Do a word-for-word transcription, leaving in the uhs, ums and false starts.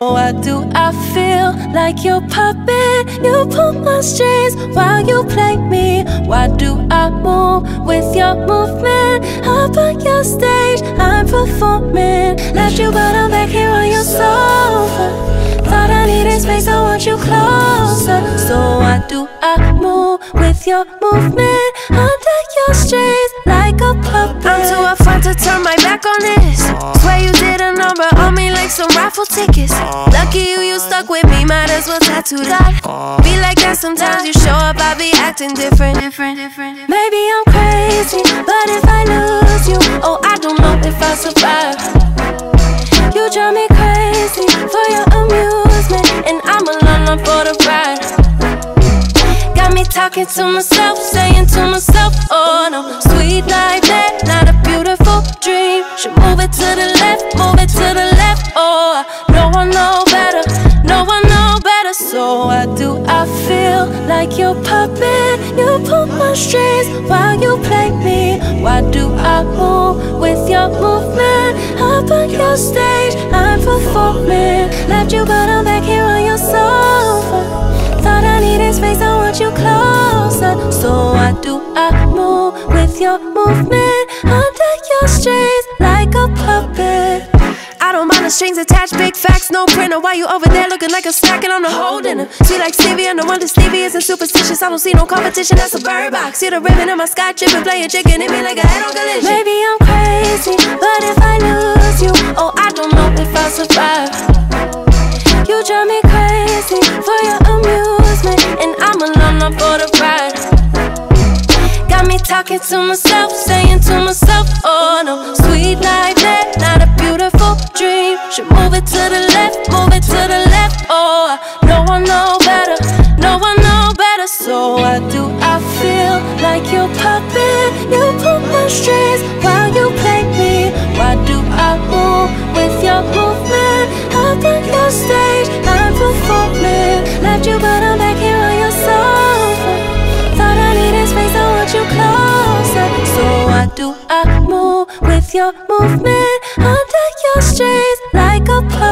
Why do I feel like your puppet? You pull my strings while you play me. Why do I move with your movement? Up on your stage, I'm performing. Left you but I'm back here on your sofa. Thought I needed space, I want you closer. So why do I move with your movement? Under your strings like a puppet. I'm too upfront to turn my back on this. Swear you did a number on me like some raffle tickets. Lucky you, you stuck with me, might as well tattoo that. Be like that sometimes, you show up, I be acting different, different, different. Maybe I'm crazy, but if I lose you, oh, I don't know if I survive. You drive me crazy for your amusement, and I'm alone for the ride. Got me talking to myself, saying to myself, oh no, sweet like that, not a beautiful dream. Should move it to the left, move it to the left, oh, no one know better, no one know better. So why do I feel like your puppet? You pull my strings while you play me. Why do I move with your movement? Up on your stage, I'm performing. Left you but I'm back here on your sofa. Thought I needed space, I want you closer. So why do I move with your movement? Under your strings like a puppet. I don't mind the strings attached, big facts, no printer. Why you over there looking like a snack and I'm the whole dinner? Sweet like Stevie, no wonder Stevie isn't superstitious. I don't see no competition, that's a bird box. See the ribbon in my sky chip and play a chicken, hit me like a head on collision. Maybe I'm crazy, but if I lose you, oh, I don't know if I'll survive. You drive me crazy for your amusement, and I'm alone up for the ride. Got me talking to myself, saying to myself, oh no, sweet like that, not a beautiful dream. Should move it to the left, move it to the left, oh, no one know better, no one know better. So why do I feel like your puppet? You pull my strings while you play me. Why do I move with your movement? Up on your stage, I'm performing. Left you but I'm back here on your sofa. Thought I needed space, I want you closer. So why do I move with your movement? Under your strings like a puppet.